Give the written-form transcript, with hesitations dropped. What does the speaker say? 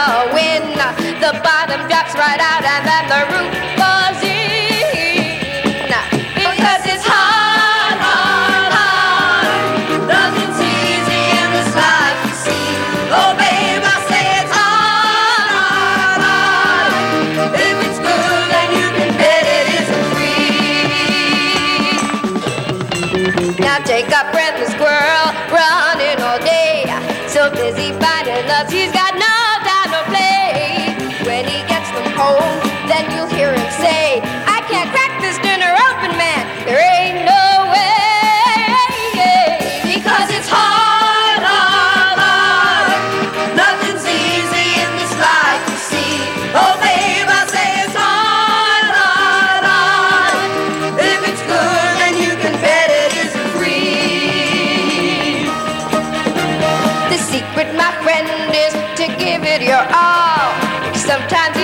the wind. The bottom drops right out and then the roof falls in. Because it's hard, hard, hard. Nothing's easy in this life, you see. Oh, babe, I say it's hard, hard, hard. If it's good, then you can bet it isn't free. Now take a breathless squirrel running all day, so busy finding love, he's got no time to play. When he gets them home, then you'll hear him say, I can't crack this dinner open, man, there ain't no way. Because it's hard, hard, hard. Nothing's easy in this life, you see. Oh, babe, I say it's hard, hard, hard. If it's good, then you can bet it isn't free. The secret, my friend, is to give it your all. Sometimes